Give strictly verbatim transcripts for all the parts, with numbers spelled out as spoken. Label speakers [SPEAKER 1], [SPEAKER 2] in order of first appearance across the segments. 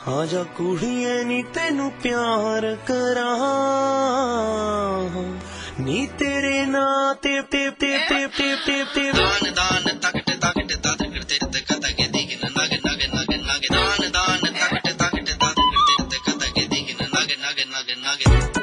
[SPEAKER 1] हाँ जा कुड़िए नी तेनू प्यार करा नी तेरे ना ते ते ते ते ते ते ते दान दान तकट तकट तकट तेरे कथा के दिखन नग नग नग नग दान दान तकट तकट तकट तेरे कथा के दिखन नग नग नग नग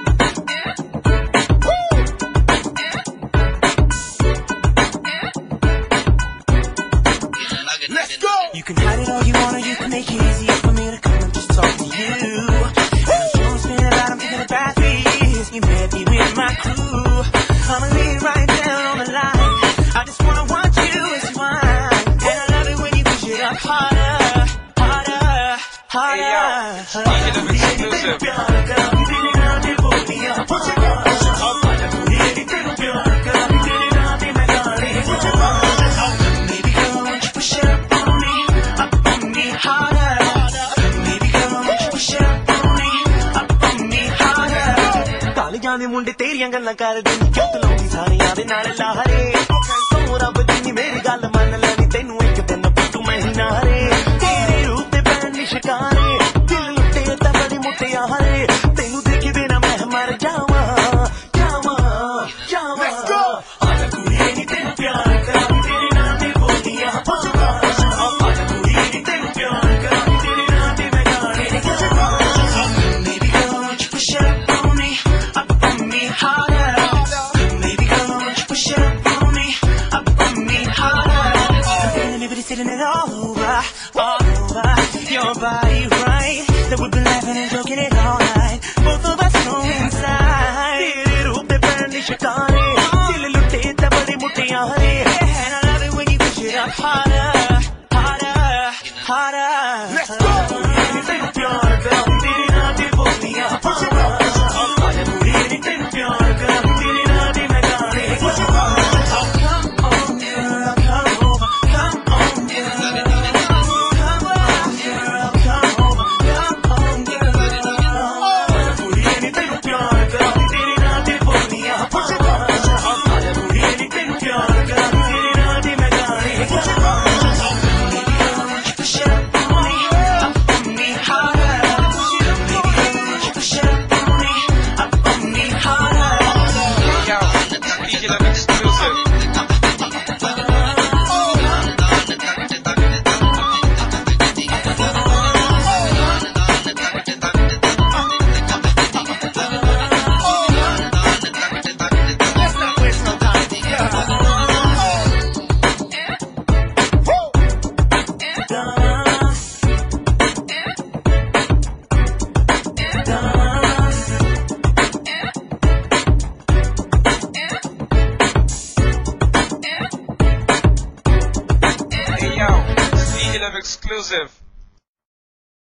[SPEAKER 1] Let's go! You can hide it all you want, or you can make it easier for me to come and just talk to you. And I'm sure it's been about, I'm thinking about three years. You met me with my crew. I'ma lay it right down on the line. I just wanna watch you as wine. And I love it when you push it up harder, harder, harder.
[SPEAKER 2] Hey, yo, exclusive.
[SPEAKER 1] जाने मुंडे तेरियां गल्लां करदे क्यों तलाउंदी सारियां दे नाल लाहरे तू रब दी नी मेरी गल मन लैनी तैनू एक दिन पुੱਟੂ मैं ही नारे तेरे रूप ते पैनी शिकारे दिल लुटे तां बड़ी मुटियारे तैनू देखे बिना मैं मर जावां जावां जावां आजा कुड़िए नी तैनू प्यार करा तेरे नाम ते बोलियां आजा कुड़िए नी तैनू प्यार करा तेरे नाम ते मैं गाने Maybe girl won't you push up on me harder. Maybe girl, won't you push it up on me, up on me harder. I'm feeling everybody sitting it all over, all over your body, right? That we've been laughing and joking it all night. Both of us know inside. तेरे रूप पे पैनी शिकारे, दिल लुटे ता बड़ी मुटियारे. And I love it when you push it up harder, harder, harder. Let's go. तेनू प्यार करा तेरे नाम ते बोलियां push it up.
[SPEAKER 2] Exclusive.